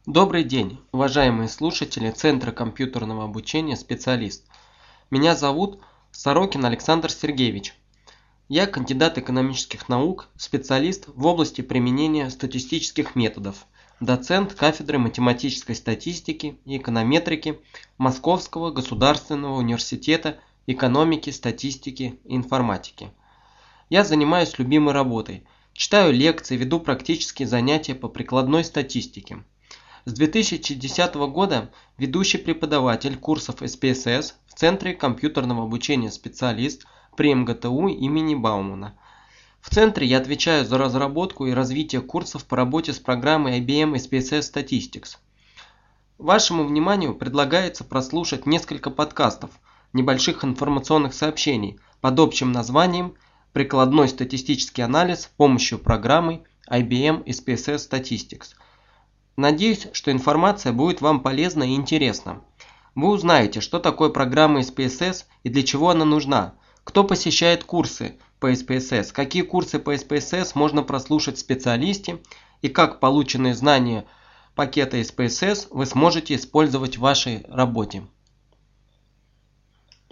Добрый день, уважаемые слушатели Центра компьютерного обучения «Специалист». Меня зовут Сорокин Александр Сергеевич. Я кандидат экономических наук, специалист в области применения статистических методов, доцент кафедры математической статистики и эконометрики Московского государственного университета экономики, статистики и информатики. Я занимаюсь любимой работой, читаю лекции, веду практические занятия по прикладной статистике. С 2010 года ведущий преподаватель курсов СПСС в Центре компьютерного обучения «Специалист» при МГТУ имени Баумана. В Центре я отвечаю за разработку и развитие курсов по работе с программой IBM SPSS Statistics. Вашему вниманию предлагается прослушать несколько подкастов, небольших информационных сообщений под общим названием «Прикладной статистический анализ с помощью программы IBM SPSS Statistics». Надеюсь, что информация будет вам полезна и интересна. Вы узнаете, что такое программа SPSS и для чего она нужна, кто посещает курсы по SPSS, какие курсы по SPSS можно прослушать в специалисте и как полученные знания пакета SPSS вы сможете использовать в вашей работе.